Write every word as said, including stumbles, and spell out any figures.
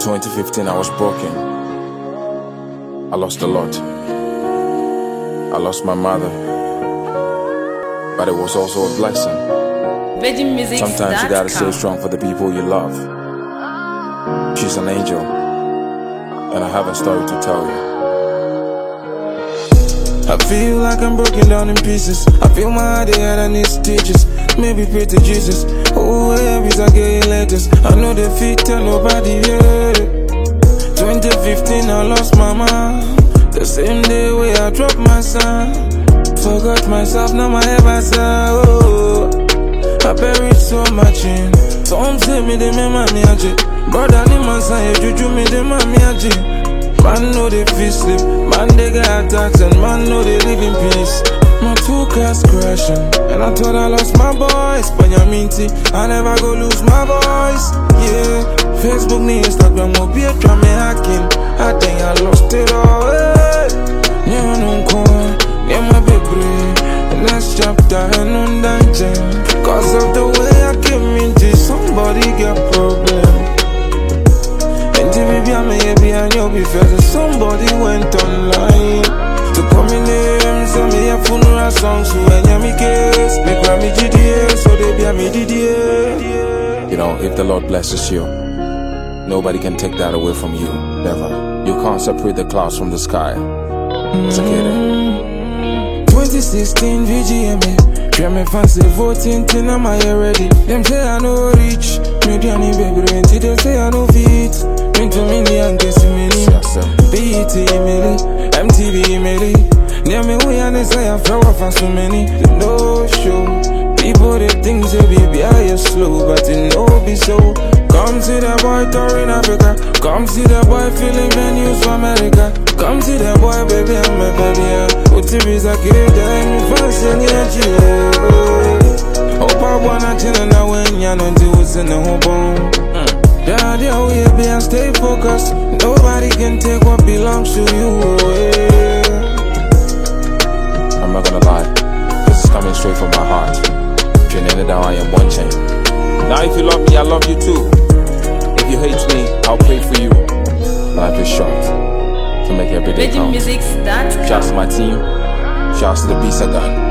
twenty fifteen, I was broken. I lost a lot. I lost my mother, but it was also a blessing. Sometimes you gotta stay strong for the people you love. She's an angel, and I have a story to tell you. I feel like I'm broken down in pieces. I feel my heart head and need stitches. Maybe pray to Jesus. Oh, every I get letters. I know the feet tell nobody yet. twenty fifteen, I lost my mom. The same day where I dropped my son. Forgot myself, now my head myself. Oh, I buried so much in. Some say me they make me aje. Brother ni man say juju me they make me aje. Man know they feel sleep, man they get attacks, and man know they live in peace. My two cars crashing, and I thought I lost my boys. Panyaminti, I never go lose my voice. Yeah, Facebook, ni Instagram, will be a try me hacking. I think I lost it all. Hey. Yeah, no corn, yeah, my baby. Next chapter, and on dungeon. Cause of the way I came into somebody got problem. And maybe I may be and you'll be fair. Somebody went online to call me names, and me a funeral song. So when you me case, make me G D A, so they be a me D D A. You know, if the Lord blesses you, nobody can take that away from you. Never. You can't separate the clouds from the sky. It's okay then. twenty sixteen V G M A. Try me fancy voting till I'm ready. Them say I no reach. Me Danny baby, until they say I no fit. Into me and guess me. B E T Emily, M T V Emily. Near me we and they say I fell off for so many. The no show. People they think say baby I is slow, but it no be so. Come see the boy touring Africa. Come see the boy filling venues for America. Come see the boy baby I'm a baby. What T V's a kid and me fast in your jail. Hope I wanna chill now when you're not doing the whole bone. Daddy, oh yeah, be and stay focused. Nobody can take what belongs to you. Yeah. I'm not gonna lie, this is coming straight from my heart. Trinidad, I am one chain. Now if you love me, I love you too. If you hate me, I'll pray for you. Life is short, to make every day count. Shouts to my team, shouts to the beats I got.